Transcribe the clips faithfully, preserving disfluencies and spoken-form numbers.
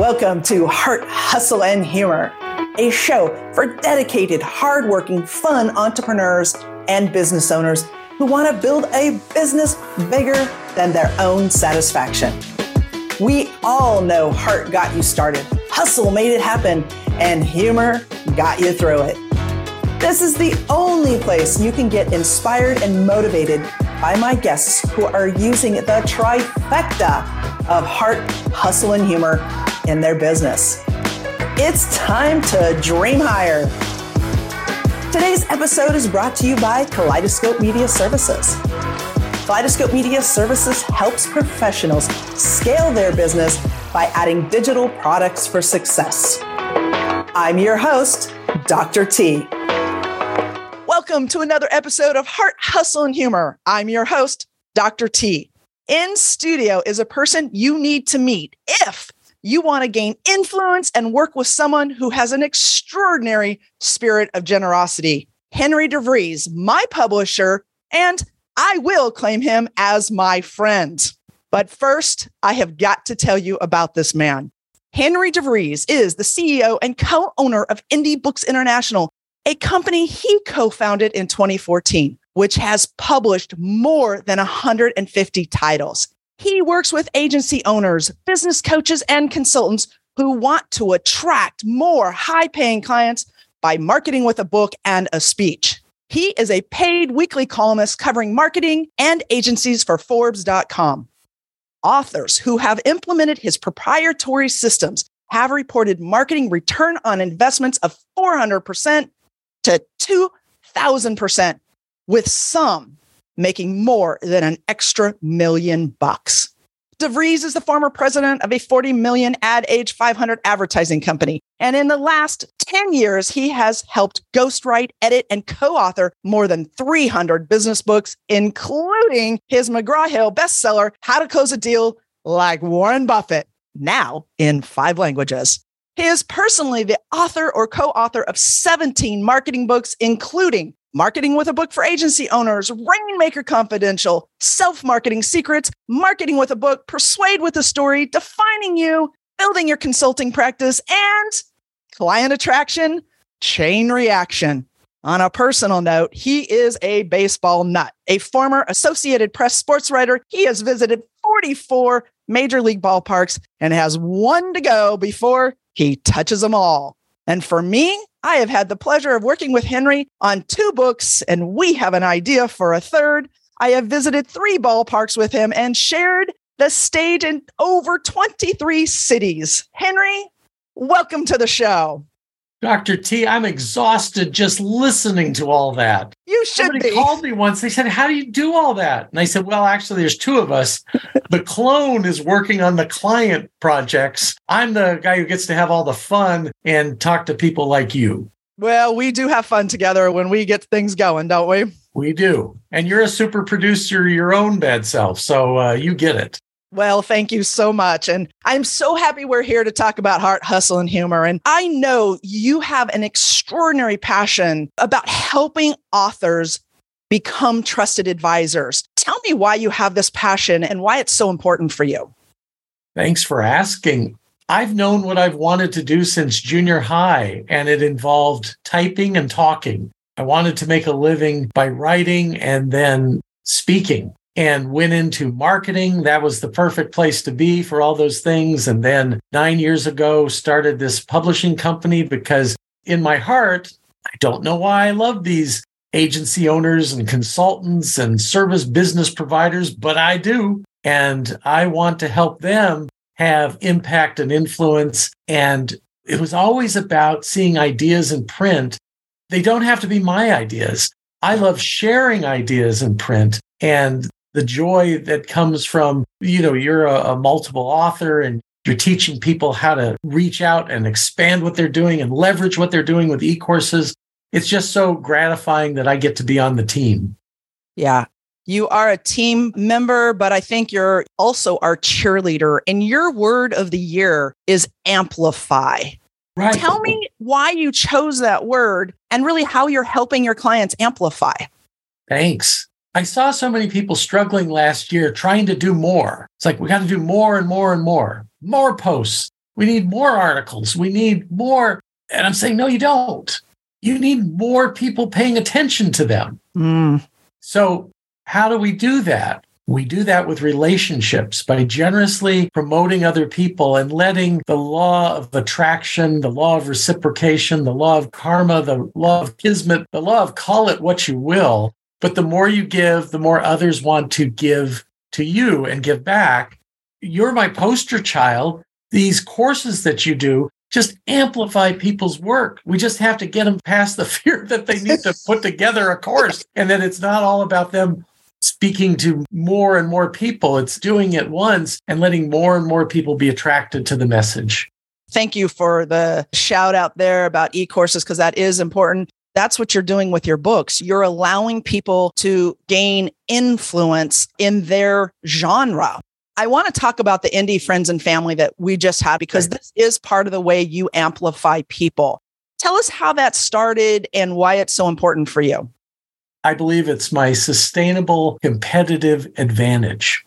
Welcome to Heart, Hustle, and Humor, a show for dedicated, hardworking, fun entrepreneurs and business owners who want to build a business bigger than their own satisfaction. We all know heart got you started, hustle made it happen, and humor got you through it. This is the only place you can get inspired and motivated by my guests who are using the trifecta of heart, hustle, and humor in their business. It's time to dream higher. Today's episode is brought to you by Kaleidoscope Media Services. Kaleidoscope Media Services helps professionals scale their business by adding digital products for success. I'm your host, Doctor T. Welcome to another episode of Heart, Hustle, and Humor. I'm your host, Doctor T. In studio is a person you need to meet if you want to gain influence and work with someone who has an extraordinary spirit of generosity. Henry DeVries, my publisher, and I will claim him as my friend. But first, I have got to tell you about this man. Henry DeVries is the C E O and co-owner of Indie Books International, a company he co-founded in twenty fourteen, which has published more than one hundred fifty titles. He works with agency owners, business coaches, and consultants who want to attract more high-paying clients by marketing with a book and a speech. He is a paid weekly columnist covering marketing and agencies for Forbes dot com. Authors who have implemented his proprietary systems have reported marketing return on investments of four hundred percent to two thousand percent, with some making more than an extra million bucks. DeVries is the former president of a forty million Ad Age five hundred advertising company. And in the last ten years, he has helped ghostwrite, edit, and co-author more than three hundred business books, including his McGraw-Hill bestseller, How to Close a Deal Like Warren Buffett, now in five languages. He is personally the author or co-author of seventeen marketing books, including Marketing with a Book for Agency Owners, Rainmaker Confidential, Self-Marketing Secrets, Marketing with a Book, Persuade with a Story, Defining You, Building Your Consulting Practice, and Client Attraction, Chain Reaction. On a personal note, he is a baseball nut. A former Associated Press sports writer, he has visited forty-four major league ballparks and has one to go before he touches them all. And for me, I have had the pleasure of working with Henry on two books, and we have an idea for a third. I have visited three ballparks with him and shared the stage in over twenty-three cities. Henry, welcome to the show. Doctor T, I'm exhausted just listening to all that. You should Somebody be. called me once. They said, how do you do all that? And I said, well, actually, there's two of us. The clone is working on the client projects. I'm the guy who gets to have all the fun and talk to people like you. Well, we do have fun together when we get things going, don't we? We do. And you're a super producer, your own bad self. So uh, you get it. Well, thank you so much. And I'm so happy we're here to talk about heart, hustle, and humor. And I know you have an extraordinary passion about helping authors become trusted advisors. Tell me why you have this passion and why it's so important for you. Thanks for asking. I've known what I've wanted to do since junior high, and it involved typing and talking. I wanted to make a living by writing and then speaking. And went into marketing. That was the perfect place to be for all those things. And then nine years ago, started this publishing company because in my heart, I don't know why I love these agency owners and consultants and service business providers, but I do. And I want to help them have impact and influence. And it was always about seeing ideas in print. They don't have to be my ideas. I love sharing ideas in print. And the joy that comes from, you know, you're a, a multiple author and you're teaching people how to reach out and expand what they're doing and leverage what they're doing with e-courses. It's just so gratifying that I get to be on the team. Yeah. You are a team member, but I think you're also our cheerleader. And your word of the year is amplify. Right. Tell me why you chose that word and really how you're helping your clients amplify. Thanks. I saw so many people struggling last year trying to do more. It's like, we got to do more and more and more, more posts, We need more articles. We need more. And I'm saying, no, you don't. You need more people paying attention to them. Mm. So how do we do that? We do that with relationships by generously promoting other people and letting the law of attraction, the law of reciprocation, the law of karma, the law of kismet, the law of call it what you will. But the more you give, the more others want to give to you and give back. You're my poster child. These courses that you do just amplify people's work. We just have to get them past the fear that they need to put together a course and that it's not all about them speaking to more and more people. It's doing it once and letting more and more people be attracted to the message. Thank you for the shout out there about e-courses, because that is important. That's what you're doing with your books. You're allowing people to gain influence in their genre. I want to talk about the Indie Friends and Family that we just had, because this is part of the way you amplify people. Tell us how that started and why it's so important for you. I believe it's my sustainable competitive advantage.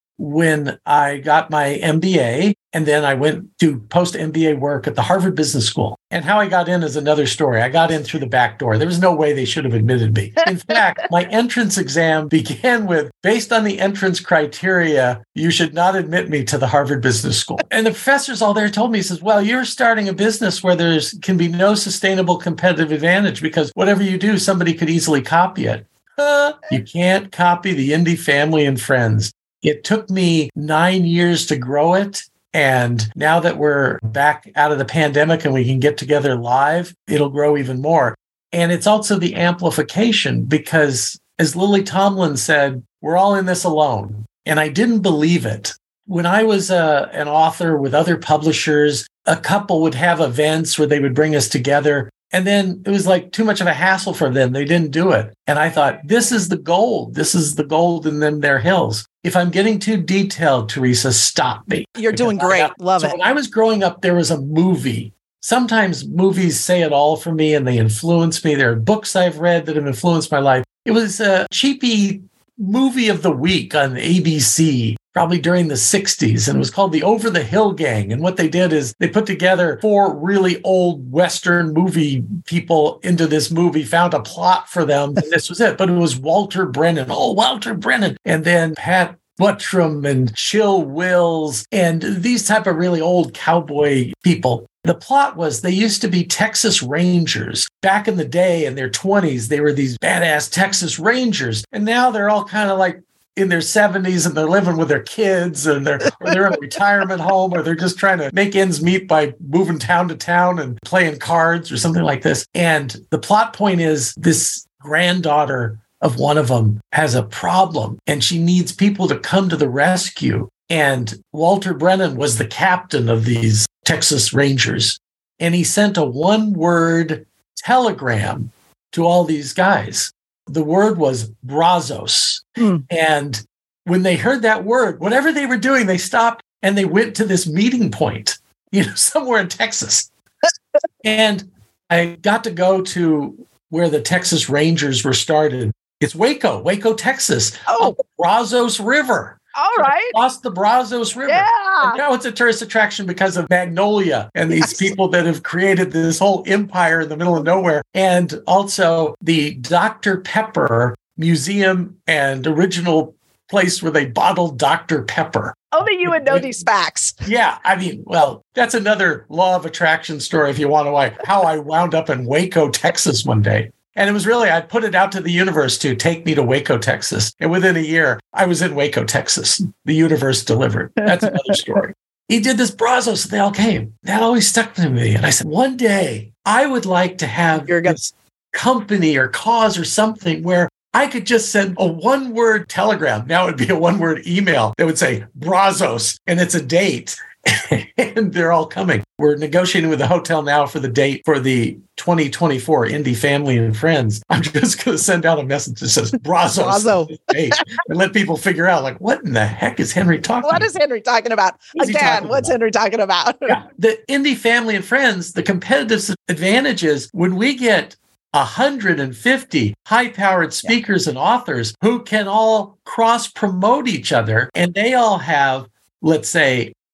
When I got my M B A, and then I went to post-M B A work at the Harvard Business School. And how I got in is another story. I got in through the back door. There was no way they should have admitted me. In fact, my entrance exam began with, based on the entrance criteria, you should not admit me to the Harvard Business School. And the professors all there told me, he says, well, you're starting a business where there's can be no sustainable competitive advantage because whatever you do, somebody could easily copy it. Uh, you can't copy the Indie Family and Friends. It took me nine years to grow it. And now that we're back out of the pandemic and we can get together live, it'll grow even more. And it's also the amplification because, as Lily Tomlin said, we're all in this alone. And I didn't believe it. When I was uh, an author with other publishers, a couple would have events where they would bring us together. And then it was like too much of a hassle for them. They didn't do it. And I thought, this is the gold. This is the gold in them, their hills. If I'm getting too detailed, Teresa, stop me. You're doing great. Got, Love so it. When I was growing up, there was a movie. Sometimes movies say it all for me and they influence me. There are books I've read that have influenced my life. It was a cheapy movie of the week on A B C, probably during the sixties, and it was called The Over the Hill Gang. And what they did is they put together four really old Western movie people into this movie, found a plot for them, and this was it. But it was Walter Brennan. Oh, Walter Brennan. And then Pat Buttram and Chill Wills and these type of really old cowboy people. The plot was they used to be Texas Rangers. Back in the day, in their twenties, they were these badass Texas Rangers. And now they're all kind of like in their seventies and they're living with their kids and they're, or they're in a retirement home, or they're just trying to make ends meet by moving town to town and playing cards or something like this. And the plot point is this granddaughter of one of them has a problem and she needs people to come to the rescue. And Walter Brennan was the captain of these Texas Rangers. And he sent a one-word telegram to all these guys. The word was Brazos. Mm. And when they heard that word, whatever they were doing, they stopped and they went to this meeting point, you know, somewhere in Texas. And I got to go to where the Texas Rangers were started. It's Waco, Waco, Texas. Oh, the Brazos River. All right. Across the Brazos River. Yeah. And now it's a tourist attraction because of Magnolia and these yes. people that have created this whole empire in the middle of nowhere. And also the Doctor Pepper Museum and original place where they bottled Doctor Pepper. Only you would know these facts. Yeah. I mean, well, that's another law of attraction story if you want to know how I wound up in Waco, Texas one day. And it was really, I put it out to the universe to take me to Waco, Texas. And within a year, I was in Waco, Texas. The universe delivered. That's another story. He did this Brazos, and they all came. That always stuck to me. And I said, one day, I would like to have You're this company or cause or something where I could just send a one-word telegram. Now it would be a one-word email that would say Brazos, and it's a date. And they're all coming. We're negotiating with the hotel now for the date for the twenty twenty-four Indie Family and Friends. I'm just going to send out a message that says Brazos Brazo. Date and let people figure out, like, what in the heck is Henry talking What about? is Henry talking about? What Again, talking what's about? Henry talking about? Yeah. The Indie Family and Friends, the competitive advantage is when we get one hundred fifty high-powered speakers yeah. and authors who can all cross-promote each other, and they all have, let's say,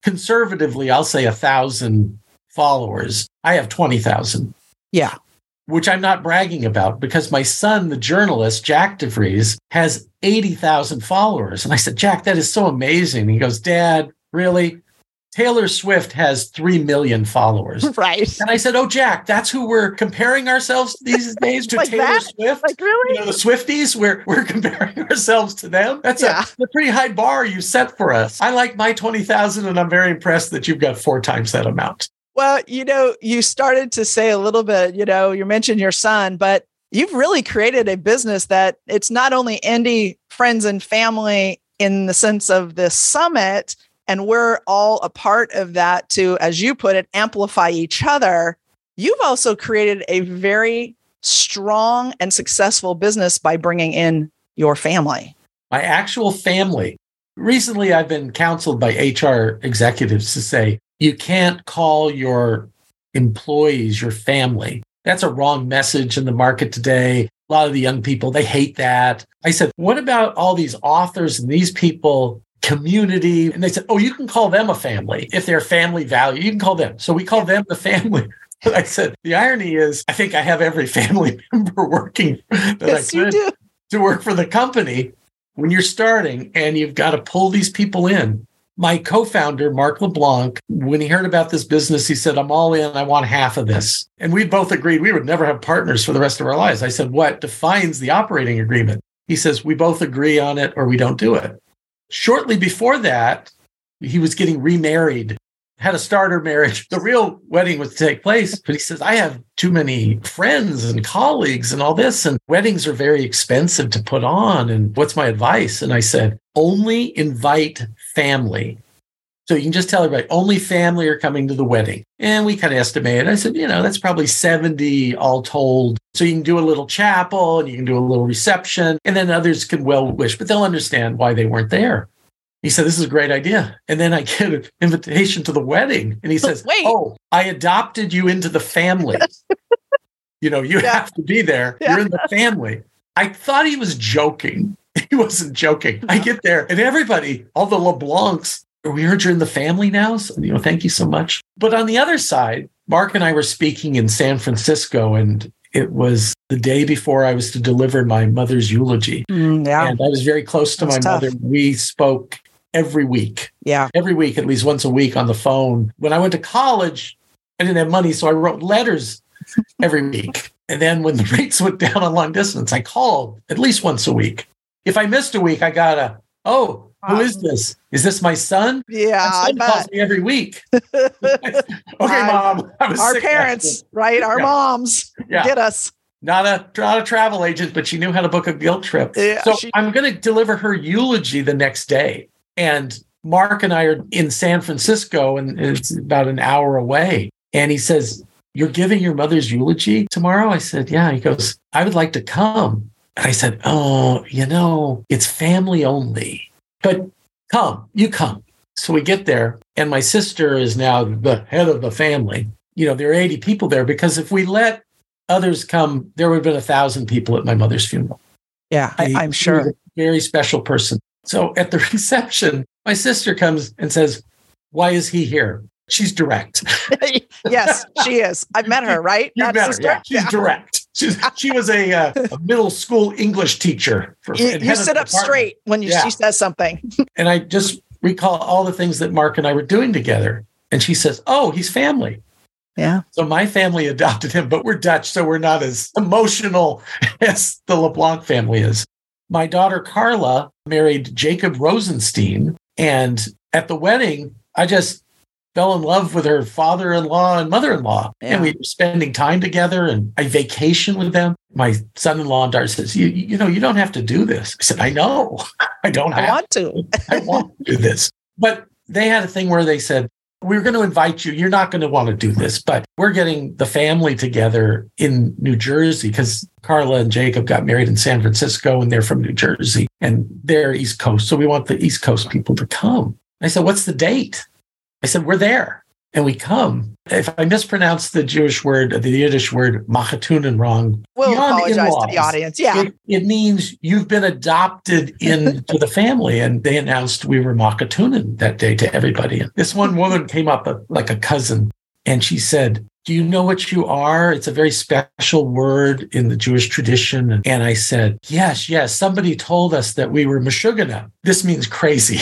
conservatively, I'll say a thousand followers. I have twenty thousand. Yeah. Which I'm not bragging about because my son, the journalist, Jack DeVries, has eighty thousand followers. And I said, Jack, that is so amazing. He goes, Dad, really? Taylor Swift has three million followers. Right. And I said, oh, Jack, that's who we're comparing ourselves these days to, like Taylor that? Swift. Like, really? You know, the Swifties, we're, we're comparing ourselves to them. That's yeah. a, a pretty high bar you set for us. I like my twenty thousand, and I'm very impressed that you've got four times that amount. Well, you know, you started to say a little bit, you know, you mentioned your son, but you've really created a business that it's not only indie friends and family in the sense of this summit, and we're all a part of that to, as you put it, amplify each other. You've also created a very strong and successful business by bringing in your family. My actual family. Recently, I've been counseled by H R executives to say, you can't call your employees your family. That's a wrong message in the market today. A lot of the young people, they hate that. I said, what about all these authors and these people, community? And they said, oh, you can call them a family. If they're family value, you can call them. So we call them the family. I said, the irony is, I think I have every family member working that yes, I could you do. to work for the company when you're starting, and you've got to pull these people in. My co-founder, Mark LeBlanc, when he heard about this business, he said, I'm all in. I want half of this. And we both agreed we would never have partners for the rest of our lives. I said, what defines the operating agreement? He says, we both agree on it or we don't do it. Shortly before that, he was getting remarried, had a starter marriage. The real wedding was to take place. But he says, I have too many friends and colleagues and all this, and weddings are very expensive to put on. And what's my advice? And I said, only invite family. So you can just tell everybody, only family are coming to the wedding. And we kind of estimated. I said, you know, that's probably seventy all told. So you can do a little chapel and you can do a little reception, and then others can well wish, but they'll understand why they weren't there. He said, this is a great idea. And then I get an invitation to the wedding. And he says, Wait. oh, I adopted you into the family. You know, you Yeah. have to be there. Yeah. You're in the family. I thought he was joking. He wasn't joking. I get there and everybody, all the LeBlancs, we heard you're in the family now. So, you know, thank you so much. But on the other side, Mark and I were speaking in San Francisco, and it was the day before I was to deliver my mother's eulogy. Mm, yeah. And I was very close to That's my tough. mother. We spoke every week, Yeah. every week, at least once a week on the phone. When I went to college, I didn't have money, so I wrote letters every week. And then when the rates went down on long distance, I called at least once a week. If I missed a week, I got a, oh, who is this? Is this my son? Yeah. My I son calls bet. me every week. Okay, Mom. I was Our sick parents, after. right? Our Yeah. moms Yeah. get us. Not a, not a travel agent, but she knew how to book a guilt trip. Yeah, so she- I'm going to deliver her eulogy the next day. And Mark and I are in San Francisco, and it's about an hour away. And he says, you're giving your mother's eulogy tomorrow? I said, yeah. He goes, I would like to come. And I said, oh, you know, it's family only, but come, you come. So we get there, and my sister is now the head of the family. You know, there are eighty people there, because if we let others come, there would have been a thousand people at my mother's funeral. Yeah, I, He- I'm he sure. was a very special person. So at the reception, my sister comes and says, why is he here? She's direct. Yes, she is. I've met her, right? You That met her. sister? Yeah, she's direct. She's, she was a, uh, a middle school English teacher. For, You, and you head of sit the up department. straight when you, Yeah. she says something. And I just recall all the things that Mark and I were doing together. And she says, oh, he's family. Yeah. So my family adopted him, but we're Dutch, so we're not as emotional as the LeBlanc family is. My daughter, Carla, married Jacob Rosenstein. And at the wedding, I just fell in love with her father-in-law and mother-in-law. Yeah. And we were spending time together, and I vacation with them. My son-in-law and daughter says, you, you know, you don't have to do this. I said, I know. I don't have I want to. I want to do this. But they had a thing where they said, we're going to invite you. You're not going to want to do this, but we're getting the family together in New Jersey, because Carla and Jacob got married in San Francisco, and they're from New Jersey, and they're East Coast. So we want the East Coast people to come. I said, what's the date? I said, we're there. and we come. If I mispronounce the Jewish word, the Yiddish word, machatunen wrong, we'll beyond apologize in-laws, to the audience. Yeah. It, it means you've been adopted into the family. And they announced we were machatunen that day to everybody. And this one woman came up uh, like a cousin, and she said, do you know what you are? It's a very special word in the Jewish tradition. And I said, yes, yes. Somebody told us that we were meshugana. This means crazy.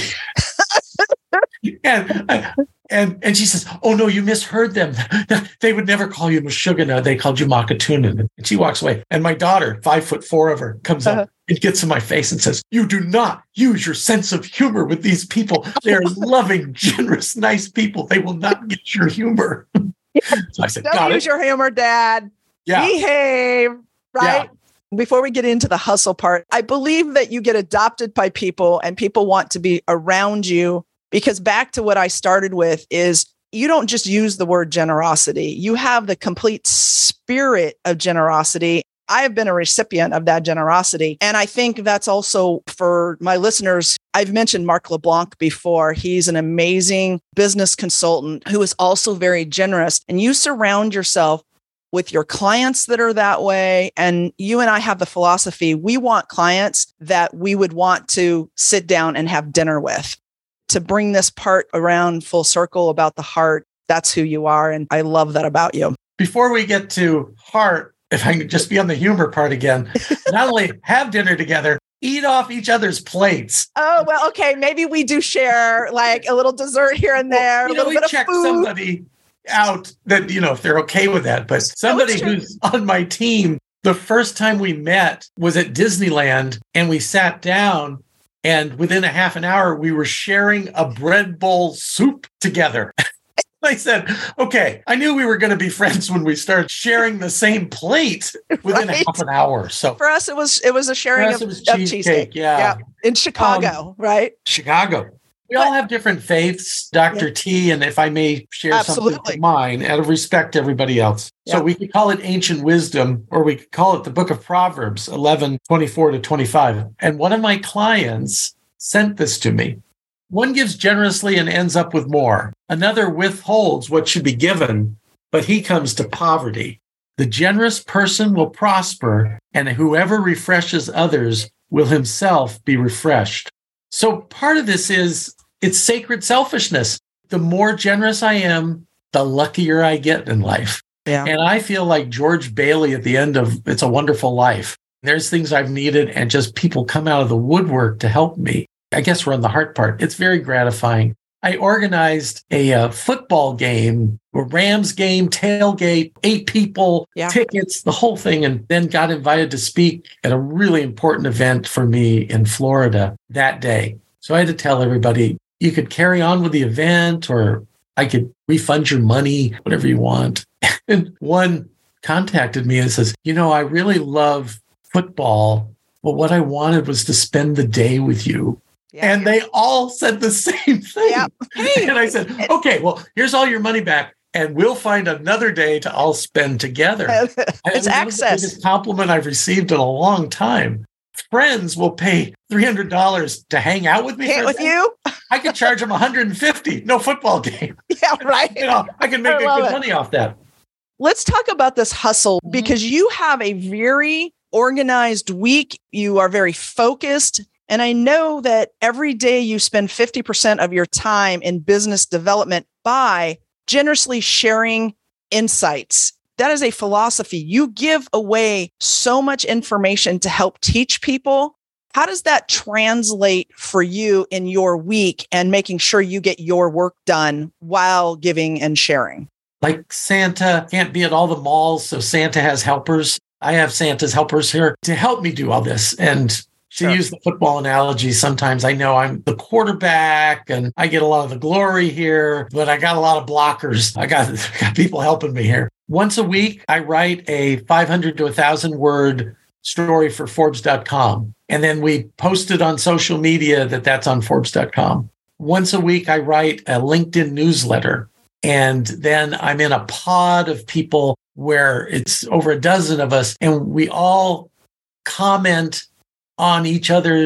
and, I, and and she says, oh, no, you misheard them. They would never call you meshugana. They called you makatunen. And she walks away. And my daughter, five foot four of her, comes uh-huh. up and gets in my face and says, you do not use your sense of humor with these people. They're loving, generous, nice people. They will not get your humor. So I said, don't use it. your humor, Dad. Yeah. Behave, right? Yeah. Before we get into the hustle part, I believe that you get adopted by people and people want to be around you, because back to what I started with is you don't just use the word generosity. You have the complete spirit of generosity. I have been a recipient of that generosity. And I think that's also for my listeners. I've mentioned Mark LeBlanc before. He's an amazing business consultant who is also very generous. And you surround yourself with your clients that are that way. And you and I have the philosophy, we want clients that we would want to sit down and have dinner with. To bring this part around full circle about the heart, that's who you are. And I love that about you. Before we get to heart, if I can just be on the humor part again, not only have dinner together, eat off each other's plates. Oh, well, okay. Maybe we do share like a little dessert here and there. Well, you know, a we little check bit of food. somebody out that, you know, if they're okay with that. But somebody who's on my team, the first time we met was at Disneyland, and we sat down, and within a half an hour, we were sharing a bread bowl soup together. I said, okay, I knew we were going to be friends when we started sharing the same plate within right? half an hour. So for us, it was it was a sharing of, it was of cheesecake. cheesecake. Yeah. yeah. In Chicago, um, right? Chicago. We but, all have different faiths, Doctor Yeah. T, and if I may share Absolutely. something of mine, out of respect to everybody else. Yeah. So we could call it ancient wisdom, or we could call it the book of Proverbs, eleven, twenty-four to twenty-five. And one of my clients sent this to me. One gives generously and ends up with more. Another withholds what should be given, but he comes to poverty. The generous person will prosper, and whoever refreshes others will himself be refreshed. So part of this is it's sacred selfishness. The more generous I am, the luckier I get in life. Yeah. And I feel like George Bailey at the end of It's a Wonderful Life. There's things I've needed, and just people come out of the woodwork to help me. I guess we're on the heart part. It's very gratifying. I organized a uh, football game, a Rams game, tailgate, eight people, yeah. tickets, the whole thing, and then got invited to speak at a really important event for me in Florida that day. So I had to tell everybody, you could carry on with the event, or I could refund your money, whatever you want. And one contacted me and says, you know, I really love football, but what I wanted was to spend the day with you. Yeah, and yeah. they all said the same thing. Yeah. Hey. And I said, okay, well, here's all your money back, and we'll find another day to all spend together. It's access. The biggest compliment I've received in a long time. Friends will pay three hundred dollars to hang out with me. Hang with you? I could charge them one hundred fifty dollars. No football game. Yeah, right. You know, I can make I good it. money off that. Let's talk about this hustle, mm-hmm. because you have a very organized week. You are very focused. And I know that every day you spend fifty percent of your time in business development by generously sharing insights. That is a philosophy. You give away so much information to help teach people. How does that translate for you in your week and making sure you get your work done while giving and sharing? Like Santa can't be at all the malls, so Santa has helpers. I have Santa's helpers here to help me do all this. And to sure. use the football analogy, sometimes I know I'm the quarterback and I get a lot of the glory here, but I got a lot of blockers. I got, I got people helping me here. Once a week, I write a five hundred to one thousand word story for Forbes dot com. And then we post it on social media that that's on Forbes dot com. Once a week, I write a LinkedIn newsletter. And then I'm in a pod of people where it's over a dozen of us, and we all comment on each other's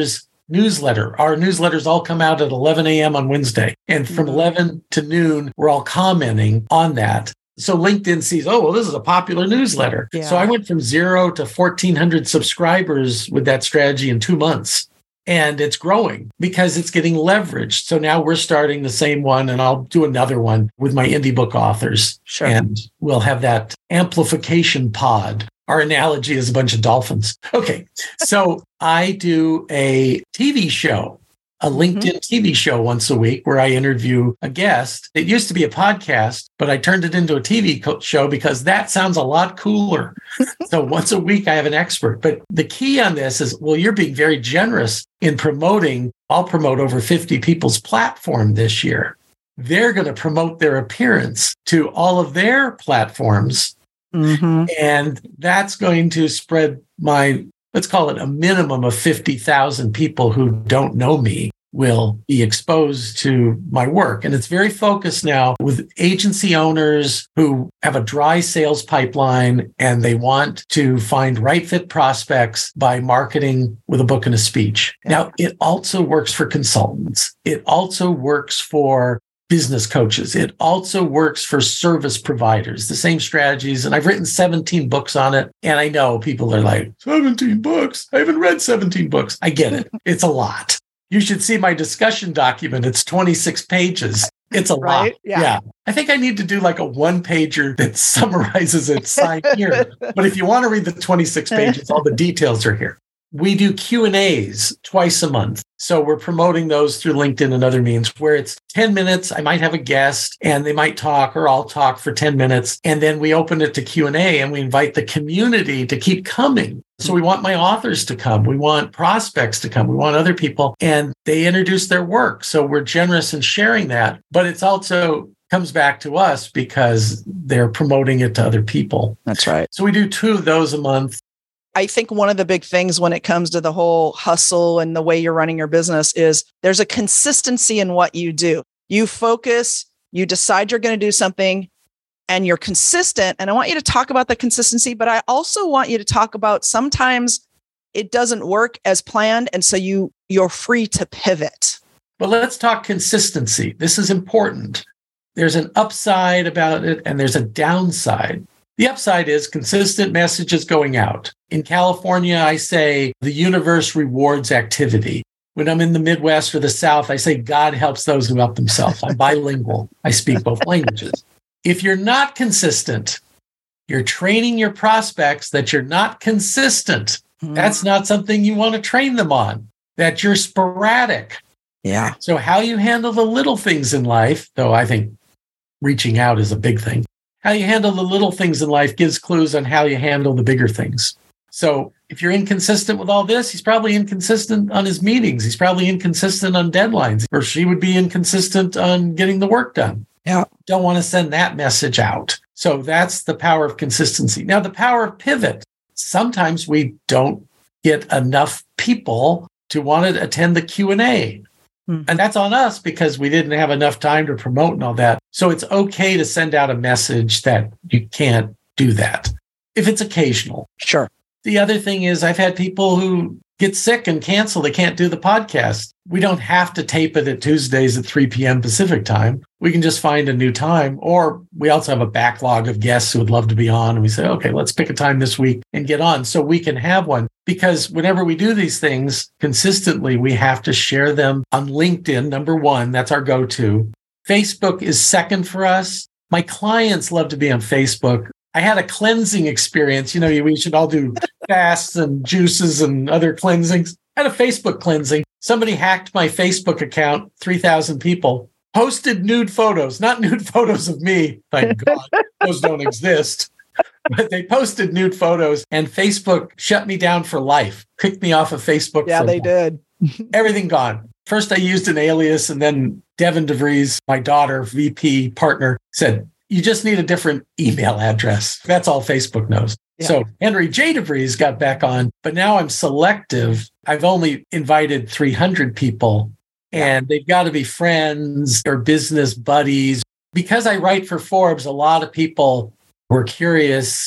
newsletter. Our newsletters all come out at eleven a.m. on Wednesday. And from mm-hmm. eleven to noon, we're all commenting on that. So LinkedIn sees, oh, well, this is a popular newsletter. Yeah. So I went from zero to fourteen hundred subscribers with that strategy in two months. And it's growing because it's getting leveraged. So now we're starting the same one, and I'll do another one with my indie book authors. Sure. And we'll have that amplification pod. Our analogy is a bunch of dolphins. Okay. So I do a T V show, a LinkedIn mm-hmm. T V show once a week where I interview a guest. It used to be a podcast, but I turned it into a T V co- show because that sounds a lot cooler. So once a week, I have an expert. But the key on this is, well, you're being very generous in promoting. I'll promote over fifty people's platform this year. They're going to promote their appearance to all of their platforms. Mm-hmm. And that's going to spread my, let's call it a minimum of fifty thousand people who don't know me will be exposed to my work. And it's very focused now with agency owners who have a dry sales pipeline and they want to find right fit prospects by marketing with a book and a speech. Now, it also works for consultants. It also works for business coaches. It also works for service providers, the same strategies. And I've written seventeen books on it. And I know people are like, seventeen books? I haven't read seventeen books. I get it. It's a lot. You should see my discussion document. It's twenty-six pages. It's a right? lot. Yeah. yeah. I think I need to do like a one pager that summarizes it, sign here. But if you want to read the twenty-six pages, all the details are here. We do Q and A's twice a month. So we're promoting those through LinkedIn and other means where it's ten minutes. I might have a guest and they might talk, or I'll talk for ten minutes. And then we open it to Q and A and we invite the community to keep coming. So we want my authors to come. We want prospects to come. We want other people, and they introduce their work. So we're generous in sharing that, but it's also comes back to us because they're promoting it to other people. That's right. So we do two of those a month. I think one of the big things when it comes to the whole hustle and the way you're running your business is there's a consistency in what you do. You focus, you decide you're going to do something, and you're consistent. And I want you to talk about the consistency, but I also want you to talk about sometimes it doesn't work as planned. And so you, you're free to pivot. But let's talk consistency. This is important. There's an upside about it and there's a downside. The upside is consistent messages going out. In California, I say the universe rewards activity. When I'm in the Midwest or the South, I say God helps those who help themselves. I'm bilingual. I speak both languages. If you're not consistent, you're training your prospects that you're not consistent. Mm. That's not something you want to train them on, that you're sporadic. Yeah. So how you handle the little things in life, though I think reaching out is a big thing. How you handle the little things in life gives clues on how you handle the bigger things. So if you're inconsistent with all this, he's probably inconsistent on his meetings. He's probably inconsistent on deadlines, or she would be inconsistent on getting the work done. Yeah. Don't want to send that message out. So that's the power of consistency. Now, the power of pivot. Sometimes we don't get enough people to want to attend the Q and A. And that's on us because we didn't have enough time to promote and all that. So it's okay to send out a message that you can't do that if it's occasional. Sure. The other thing is I've had people who get sick and cancel. They can't do the podcast. We don't have to tape it at Tuesdays at three p.m. Pacific time. We can just find a new time. Or we also have a backlog of guests who would love to be on. And we say, okay, let's pick a time this week and get on so we can have one. Because whenever we do these things consistently, we have to share them on LinkedIn. Number one, that's our go-to. Facebook is second for us. My clients love to be on Facebook. I had a cleansing experience. You know, we should all do fasts and juices and other cleansings. I had a Facebook cleansing. Somebody hacked my Facebook account, three thousand people, posted nude photos, not nude photos of me. Thank God, those don't exist. But they posted nude photos and Facebook shut me down for life, kicked me off of Facebook. Yeah, they life. did. Everything gone. First, I used an alias, and then Devin DeVries, my daughter, V P partner, said, you just need a different email address. That's all Facebook knows. Yeah. So Henry J. DeVries got back on, but now I'm selective. I've only invited three hundred people, and they've got to be friends or business buddies. Because I write for Forbes, a lot of people were curious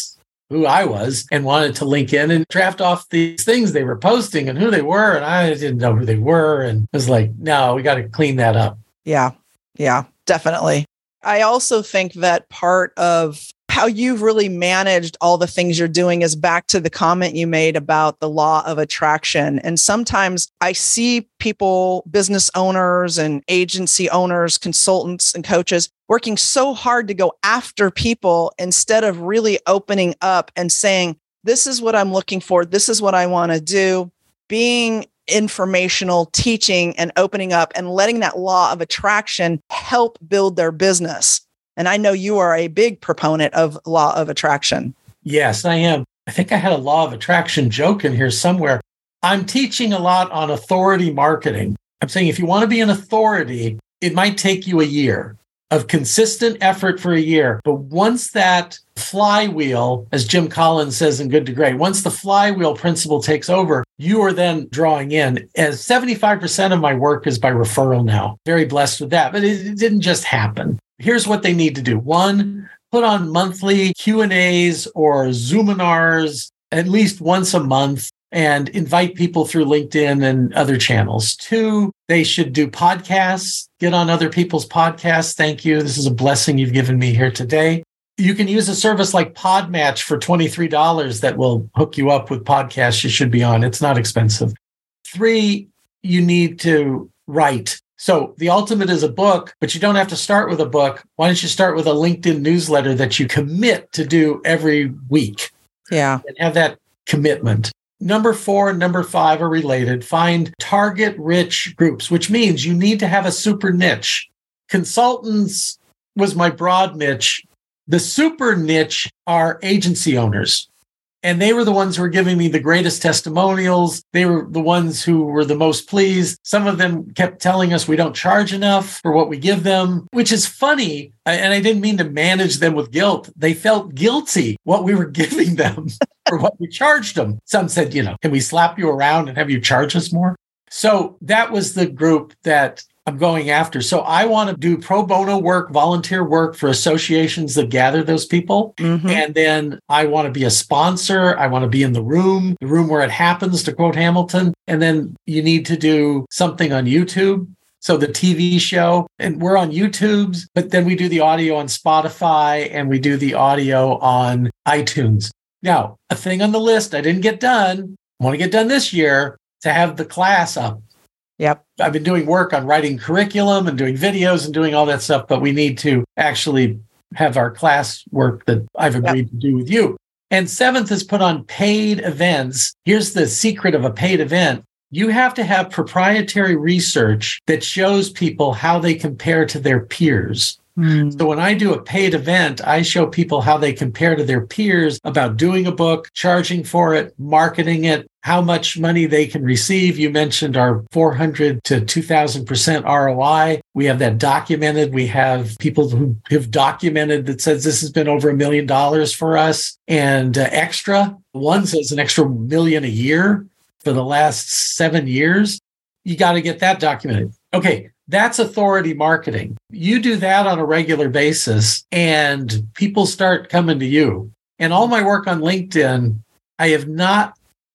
who I was and wanted to link in and draft off these things they were posting and who they were. And I didn't know who they were. And it was like, no, we got to clean that up. Yeah. Yeah, definitely. I also think that part of how you've really managed all the things you're doing is back to the comment you made about the law of attraction. And sometimes I see people, business owners and agency owners, consultants and coaches working so hard to go after people instead of really opening up and saying, this is what I'm looking for. This is what I want to do. Being informational, teaching and opening up and letting that law of attraction help build their business. And I know you are a big proponent of law of attraction. Yes, I am. I think I had a law of attraction joke in here somewhere. I'm teaching a lot on authority marketing. I'm saying if you want to be an authority, it might take you a year of consistent effort for a year. But once that flywheel, as Jim Collins says in Good to Great, once the flywheel principle takes over, you are then drawing in. As seventy-five percent of my work is by referral now. Very blessed with that. But it, it didn't just happen. Here's what they need to do. One, put on monthly Q and A's or Zoominars at least once a month and invite people through LinkedIn and other channels. Two, they should do podcasts, get on other people's podcasts. Thank you. This is a blessing you've given me here today. You can use a service like Podmatch for twenty-three dollars that will hook you up with podcasts you should be on. It's not expensive. Three, you need to write. So the ultimate is a book, but you don't have to start with a book. Why don't you start with a LinkedIn newsletter that you commit to do every week? Yeah. And have that commitment. Number four and number five are related. Find target-rich groups, which means you need to have a super niche. Consultants was my broad niche. The super niche are agency owners. And they were the ones who were giving me the greatest testimonials. They were the ones who were the most pleased. Some of them kept telling us we don't charge enough for what we give them, which is funny. And I didn't mean to manage them with guilt. They felt guilty what we were giving them for what we charged them. Some said, you know, can we slap you around and have you charge us more? So that was the group that I'm going after. So I want to do pro bono work, volunteer work for associations that gather those people. Mm-hmm. And then I want to be a sponsor. I want to be in the room, the room where it happens, to quote Hamilton. And then you need to do something on YouTube. So the T V show, and we're on YouTube, but then we do the audio on Spotify and we do the audio on iTunes. Now, a thing on the list I didn't get done, I want to get done this year, to have the class up. Yep. I've been doing work on writing curriculum and doing videos and doing all that stuff, but we need to actually have our class work that I've agreed yep. to do with you. And seventh is put on paid events. Here's the secret of a paid event. You have to have proprietary research that shows people how they compare to their peers. Mm. So when I do a paid event, I show people how they compare to their peers about doing a book, charging for it, marketing it, how much money they can receive. You mentioned our four hundred to two thousand percent R O I. We have that documented. We have people who have documented that says this has been over a million dollars for us. And uh, extra, one says an extra million a year for the last seven years. You got to get that documented. Okay. That's authority marketing. You do that on a regular basis and people start coming to you. And all my work on LinkedIn, I have not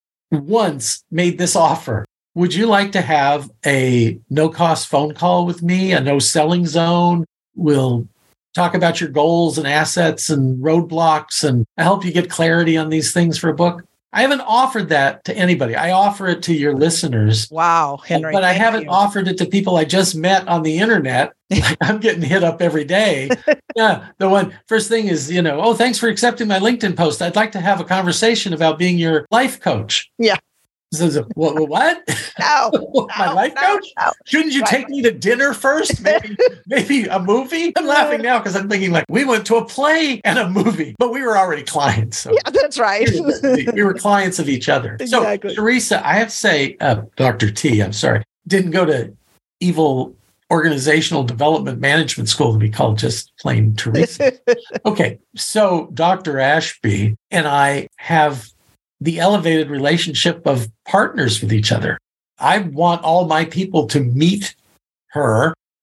once made this offer. Would you like to have a no-cost phone call with me, a no-selling zone? We'll talk about your goals and assets and roadblocks, and I help you get clarity on these things for a book. I haven't offered that to anybody. I offer it to your listeners. Wow, Henry. But I haven't you. offered it to people I just met on the internet. Like, I'm getting hit up every day. Yeah, the one first thing is, you know, oh, thanks for accepting my LinkedIn post. I'd like to have a conversation about being your life coach. Yeah. So, what? what? No, my no, life no, coach? No. Shouldn't you right. take me to dinner first? Maybe, maybe a movie? I'm laughing now because I'm thinking like we went to a play and a movie, but we were already clients. So yeah, that's right. we were clients of each other. Exactly. So, Teresa, I have to say, uh, Doctor T, I'm sorry, didn't go to evil organizational development management school to be called just plain Teresa. Okay, so Doctor Ashby and I have the elevated relationship of partners with each other. I want all my people to meet her.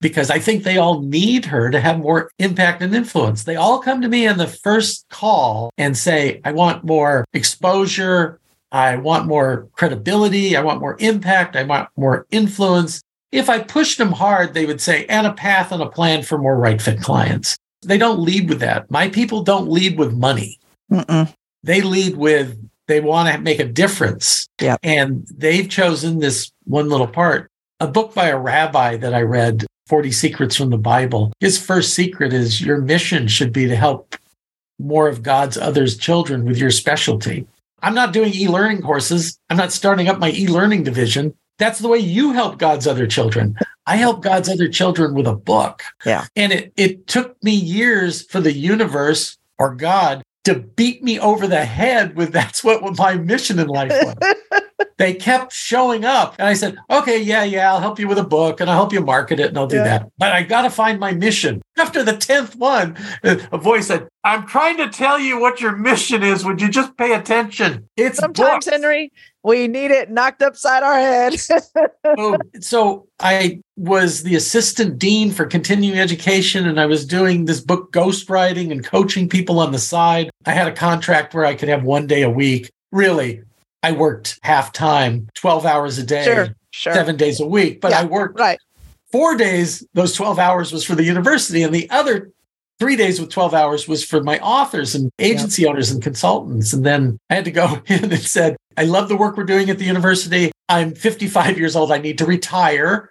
because I think they all need her to have more impact and influence. They all come to me on the first call and say, I want more exposure. I want more credibility. I want more impact. I want more influence. If I pushed them hard, they would say, and a path and a plan for more right fit clients. They don't lead with that. My people don't lead with money. Mm-mm. They lead with, they want to make a difference. Yep. And they've chosen this one little part. A book by a rabbi that I read, forty Secrets from the Bible. His first secret is your mission should be to help more of God's others' children with your specialty. I'm not doing e-learning courses. I'm not starting up my e-learning division. That's the way you help God's other children. I help God's other children with a book. Yeah. And it, it took me years for the universe or God to beat me over the head with that's what my mission in life was. They kept showing up. And I said, okay, yeah, yeah, I'll help you with a book and I'll help you market it and I'll do yeah. that. But I got to find my mission. After the tenth one, a voice said, I'm trying to tell you what your mission is. Would you just pay attention? It's Sometimes, books. Henry, we need it knocked upside our head. so, so I was the assistant dean for continuing education, and I was doing this book ghostwriting and coaching people on the side. I had a contract where I could have one day a week. Really, I worked half time, twelve hours a day, sure, sure. seven days a week, but yeah, I worked right. four days. Those twelve hours was for the university, and the other three days with twelve hours was for my authors and agency yeah. owners and consultants. And then I had to go in and said, I love the work we're doing at the university. I'm fifty-five years old. I need to retire.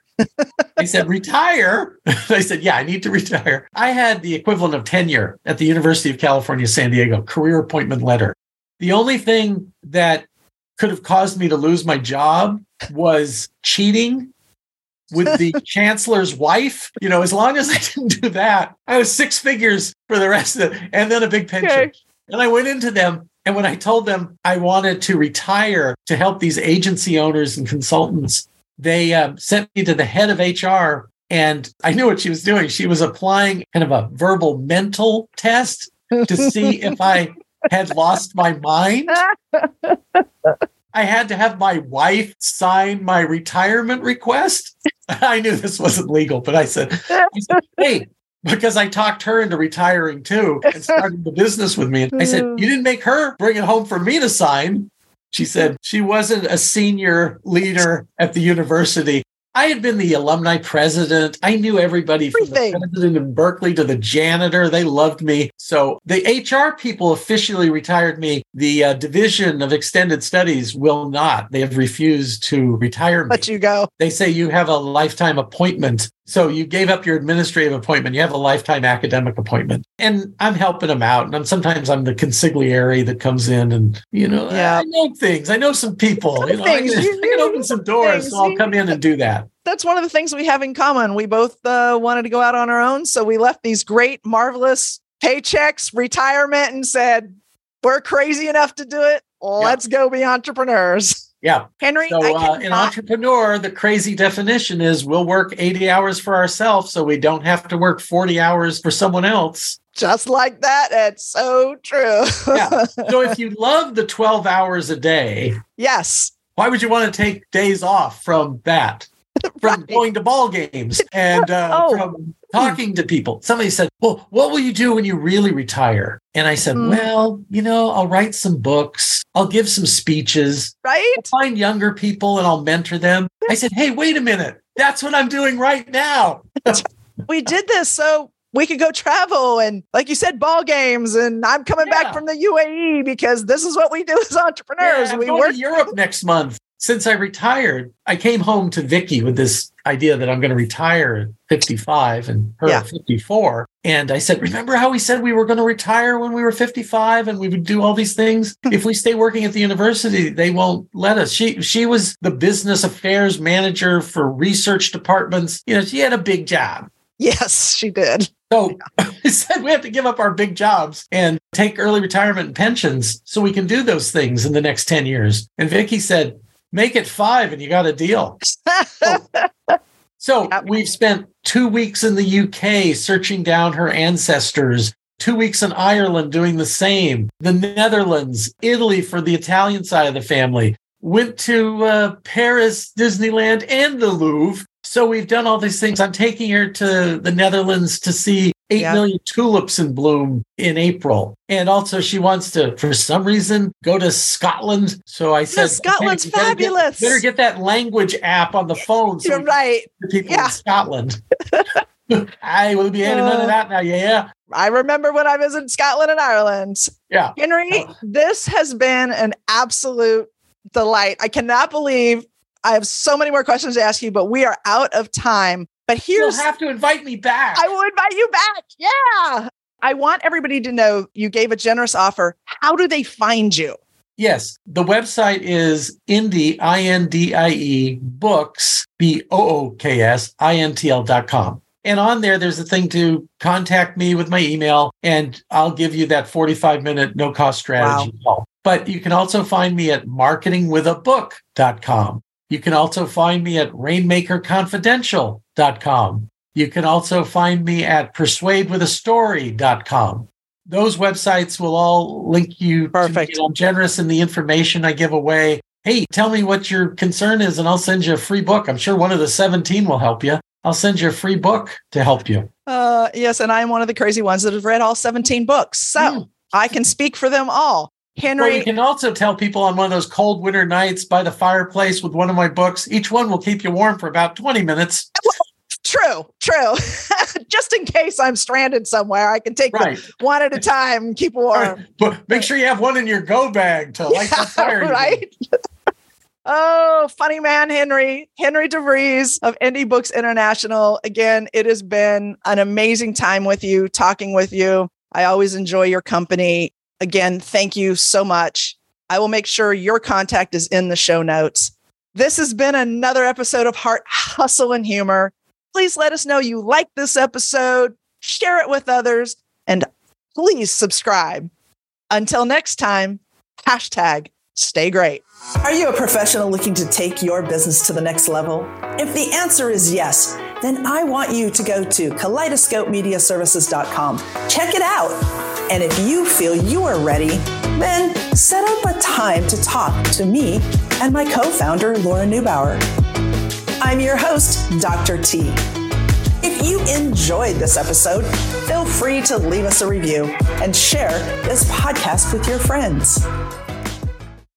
I said, retire? I said, yeah, I need to retire. I had the equivalent of tenure at the University of California, San Diego, career appointment letter. The only thing that could have caused me to lose my job was cheating with the chancellor's wife. You know, as long as I didn't do that, I was six figures for the rest of it, and then a big pension. Okay. And I went into them, and when I told them I wanted to retire to help these agency owners and consultants, they uh, sent me to the head of H R, and I knew what she was doing. She was applying kind of a verbal mental test to see if I had lost my mind. I had to have my wife sign my retirement request. I knew this wasn't legal, but I said, I said, hey, because I talked her into retiring too and starting the business with me. And I said, you didn't make her bring it home for me to sign. She said she wasn't a senior leader at the university. I had been the alumni president. I knew everybody from Everything. the president in Berkeley to the janitor. They loved me. So the H R people officially retired me. The uh, Division of Extended Studies will not. They have refused to retire me. Let you go. They say you have a lifetime appointment. So you gave up your administrative appointment. You have a lifetime academic appointment. And I'm helping them out. And I'm, sometimes I'm the consigliere that comes in and, you know, yeah. I know things. I know some people. Some you know, I can, I can open some doors, things. so I'll come in and do that. That's one of the things we have in common. We both uh, wanted to go out on our own. So we left these great, marvelous paychecks, retirement, and said, we're crazy enough to do it. Let's yeah. go be entrepreneurs. Yeah. Henry, so uh, an entrepreneur, the crazy definition is we'll work eighty hours for ourselves so we don't have to work forty hours for someone else. Just like that. It's so true. yeah. So if you love the twelve hours a day, yes. why would you want to take days off from that? From right. going to ball games and uh, oh. from talking to people. Somebody said, well, what will you do when you really retire? And I said, mm. well, you know, I'll write some books. I'll give some speeches. Right. I'll find younger people and I'll mentor them. I said, hey, wait a minute. That's what I'm doing right now. We did this so we could go travel and, like you said, ball games. And I'm coming yeah. back from the U A E because this is what we do as entrepreneurs. Yeah, I'm we going work to Europe next month. Since I retired, I came home to Vicki with this idea that I'm going to retire at fifty-five and her yeah. at fifty-four. And I said, remember how we said we were going to retire when we were fifty-five and we would do all these things? If we stay working at the university, they won't let us. She she was the business affairs manager for research departments. You know, she had a big job. Yes, she did. So I said we have to give up our big jobs and take early retirement and pensions so we can do those things in the next ten years. And Vicki said, make it five and you got a deal. so so yep. we've spent two weeks in the U K searching down her ancestors, two weeks in Ireland doing the same, the Netherlands, Italy for the Italian side of the family, went to uh, Paris, Disneyland, and the Louvre. So we've done all these things. I'm taking her to the Netherlands to see eight Yeah. million tulips in bloom in April. And also she wants to, for some reason, go to Scotland. So I said, Scotland's okay, you better fabulous. Get, better get that language app on the phone. So You're we can right. see the people Yeah. in Scotland. I will be adding none of that now. Yeah. I remember when I was in Scotland and Ireland. Yeah. Henry, this has been an absolute delight. I cannot believe I have so many more questions to ask you, but we are out of time. But here's You'll have to invite me back. I will invite you back. Yeah. I want everybody to know you gave a generous offer. How do they find you? Yes. The website is Indie, I N D I E, books, B O O K S, I N T L dot com. And on there, there's a thing to contact me with my email, and I'll give you that forty-five minute no cost strategy Wow. call. But you can also find me at marketing with a book dot com. You can also find me at rainmaker confidential dot com. You can also find me at persuade with a story dot com. Those websites will all link you. Perfect. To me. I'm generous in the information I give away. Hey, tell me what your concern is, and I'll send you a free book. I'm sure one of the seventeen will help you. I'll send you a free book to help you. Uh, yes, and I'm one of the crazy ones that have read all seventeen books. So Mm. I can speak for them all. Henry, Well, you can also tell people on one of those cold winter nights by the fireplace with one of my books. Each one will keep you warm for about twenty minutes. true, true. Just in case I'm stranded somewhere, I can take Right. them one at a time and keep warm. But make sure you have one in your go bag to light the fire. Right? Oh, funny man, Henry. Henry DeVries of Indie Books International. Again, it has been an amazing time with you, talking with you. I always enjoy your company. Again, thank you so much. I will make sure your contact is in the show notes. This has been another episode of Heart, Hustle, and Humor. Please let us know you like this episode, share it with others, and please subscribe. Until next time, hashtag stay great. Are you a professional looking to take your business to the next level? If the answer is yes, then I want you to go to kaleidoscope media services dot com. Check it out. And if you feel you are ready, then set up a time to talk to me and my co-founder, Laura Neubauer. I'm your host, Doctor T. If you enjoyed this episode, feel free to leave us a review and share this podcast with your friends.